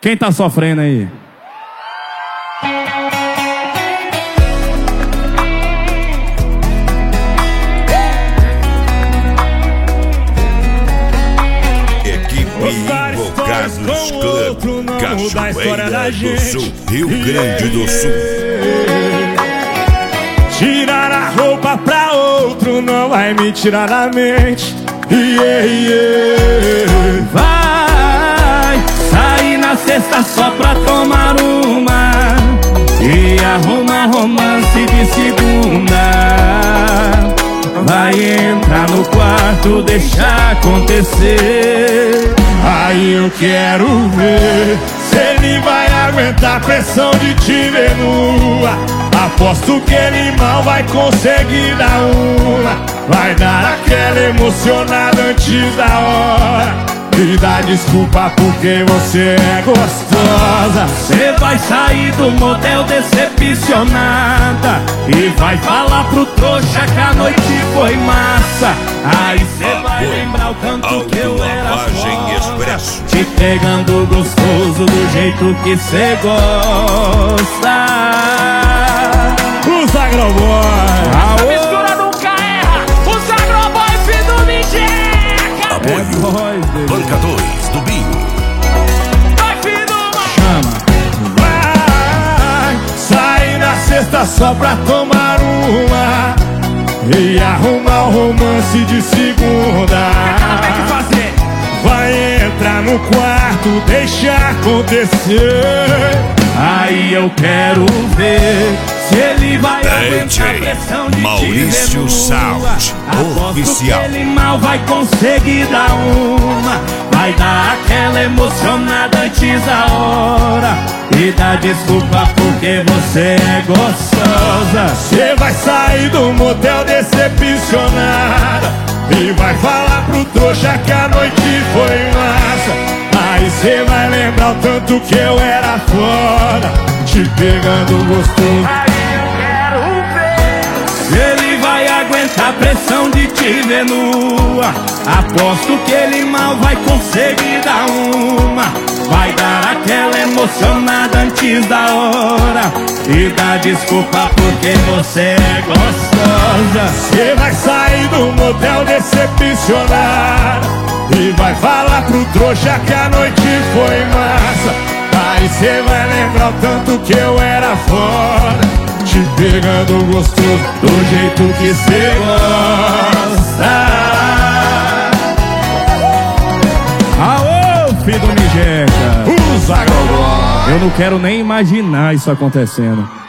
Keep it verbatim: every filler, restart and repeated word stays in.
Quem tá sofrendo aí? Invocados Club, Cachoeira do Sul, Rio Grande do Sul. Tirar a roupa pra outro não vai me tirar da mente. Yeah, yeah. Vai sair na sexta só pra tomar uma e arrumar romance de segunda. Vai entrar no quarto, deixar acontecer. Aí eu quero ver se ele vai aguentar a pressão de te ver nua. Aposto que ele mal vai conseguir dar uma. Vai dar aquela emocionada antes da hora e dá desculpa porque você é gostosa. Cê vai sair do motel decepcionada e vai falar pro trouxa que a noite foi massa. Aí cê vai lembrar o tanto que eu era foda, te pegando gostoso do jeito que cê gosta. Os Agroboy, a mistura nunca erra. Os Agroboy, filho do Mijeca. Apoio Banca dois do Binho. Vai, filho do Chama. vai sair na sexta só pra tomar uma e arrumar o romance de segunda. Vai entrar no quarto, deixar acontecer. Aí eu quero ver se ele vai aguentar a pressão de Maurício Sound Oficial. Ele mal vai conseguir dar uma. Vai dar aquela emocionada antes da hora e dá desculpa porque você é gostosa. Cê vai sair do motel decepcionada e vai falar pro trouxa que a noite foi massa. Aí cê vai lembrar o tanto que eu era foda, te pegando gostoso. Aí eu quero ver se ele vai aguentar a pressão de te ver nua. Aposto que ele mal vai conseguir dar uma. Vai dar aquela emocionada antes da hora e dá desculpa porque você é gostosa. Cê vai sair do motel decepcionada e vai falar pro trouxa que a noite foi massa. Aí cê vai lembrar o tanto que eu era foda, te pegando gostoso do jeito que cê gosta. Aô, filho do Mijeca. Os Agroboy. Eu não quero nem imaginar isso acontecendo.